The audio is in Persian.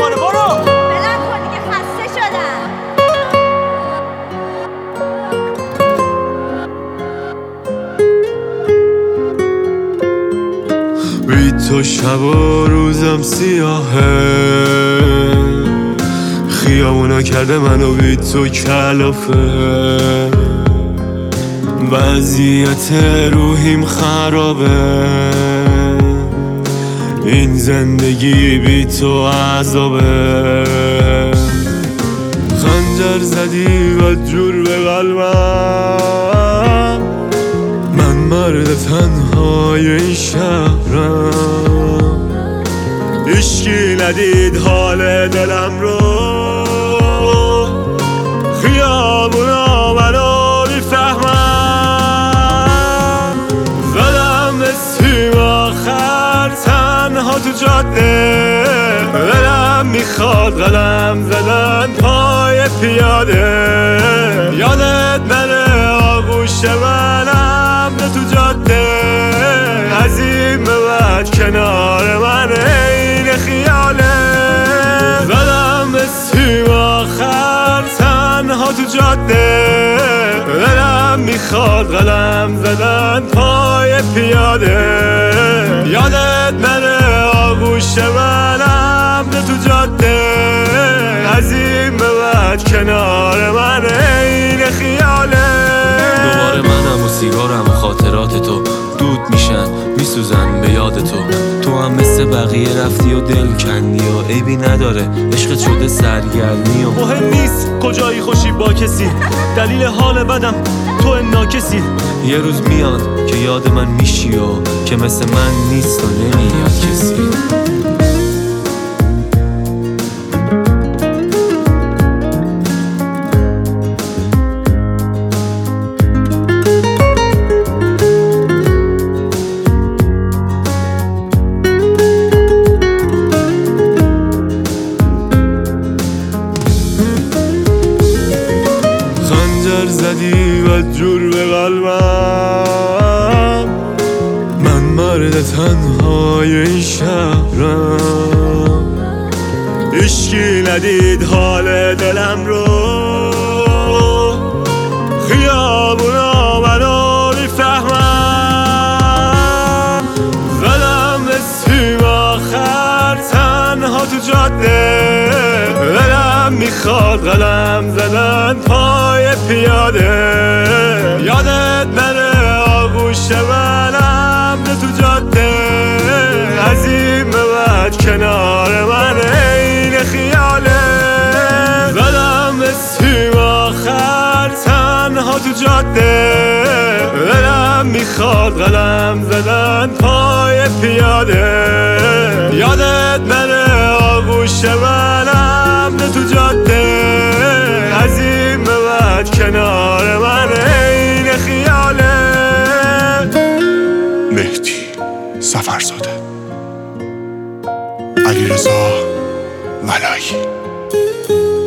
میکنه. برو بلند کن دیگه، خسته شدم. بی تو شب و روزم سیاهه، خیابونا کرده منو بی تو کلافه، وضعیت روحیم خرابه، این زندگی بی تو عذابه. خنجر زدی و جور به قلبم، من مرد تنهای این شهرم، هیچکی ندید حال دلم رو، خیابونا منو میفهمم، زدم به سیم آخر تنها تو جاده، دلم میخواد قلم زدن پای پیاده، یادت نره آغوش منم تو جاده، از این به بعد کنار من این خیاله، زدم به سیم آخر تنها تو جاده، دلم میخواد قلم زدن پای پیاده، یادت نره آغوش منم تو جاده، از این به بعد کنار من این خیاله. دوباره منم و سیگارم و خاطرات تو دود میشن میسوزن به یاد تو، تو هم مثل بقیه رفتی و دل کندی و عیبی نداره عشقت شده سرگرمی و مهم نیست کجایی خوشی با کسی، دلیل حال بدم تو ناکسی. یه روز میاد که یاد من میشی و که مثل من نیست و نمیاد کسی. زدی و جور به قلبم، من مرد تنهای این شهرم، هیچکی ندید حال دلم رو، خیابونا منو میفهمم، زدم به سیم آخر تنها تو جاده، دلم میخواد قلم زدن پای پیاده، یادت نره آغوش منم تو جاده، از این به بعد کنار من این خیاله، زدم به سیم آخر تنها تو جاده، دلم میخواد قلم زدن پای پیاده، یادت نره آغوش منم تو جاده، از این به بعد کنار من این خیاله. مهدی سفرزاده، علیرضا ولایی.